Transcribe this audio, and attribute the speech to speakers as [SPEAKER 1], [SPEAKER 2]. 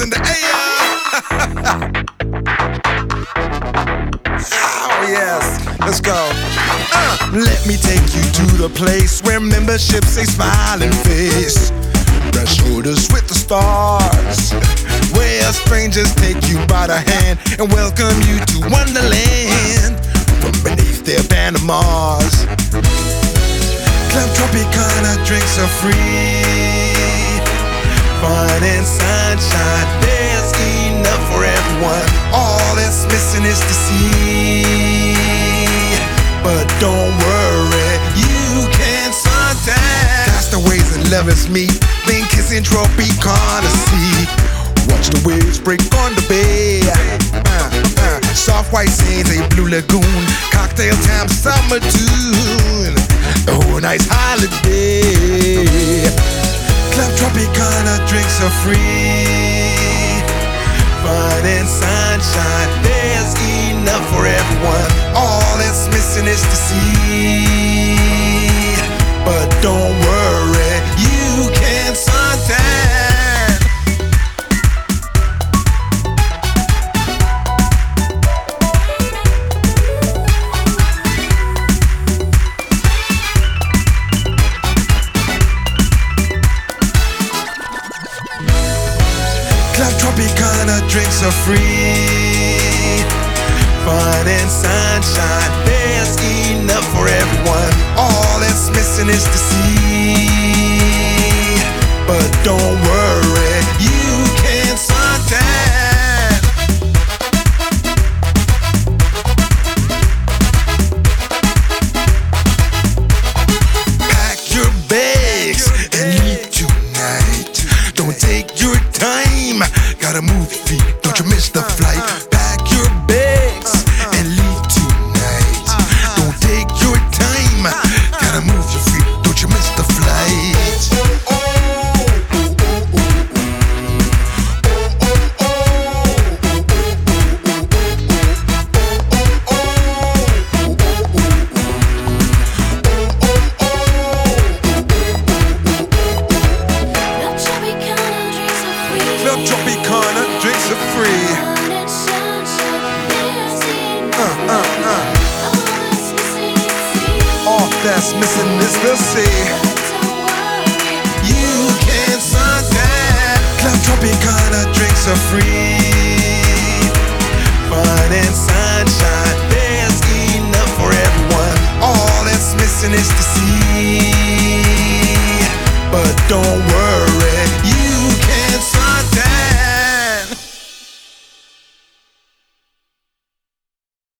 [SPEAKER 1] hands in the air. Oh yes, let's go. Let me take you to the place where membership's a smiling face. Brush shoulders with the stars, where strangers take you by the hand and welcome you to Wonderland from beneath their Panamas. Club Tropicana drinks are free, fun and sunshine, there's enough for everyone. All that's missing is the sea, but don't worry, you can suntan. That's the ways that lovers meet, then kissing Tropicana sea. Watch the waves break on the bay. Soft white sands, a blue lagoon, cocktail time, summer tune. Oh, nice holiday. Club Tropicana drinks are free, fun and sunshine, there's enough for everyone. All that's missing is the sea, but don't worry, you can suntan. Club Tropicana drinks are free, fun and sunshine, there's enough for everyone. All that's missing is the sea, but don't worry, you can suntan. Pack your bags and leave tonight. Don't take your time, gotta move your feet, don't you miss the flight. Pack your bags and leave tonight. Don't take your time, gotta move your feet, don't you miss the flight. Club Tropicana drinks are free. All that's missing is the sea. You can suntan. Club Tropicana drinks are free, fun and sunshine, there's enough for everyone. All that's missing is the sea, but don't worry,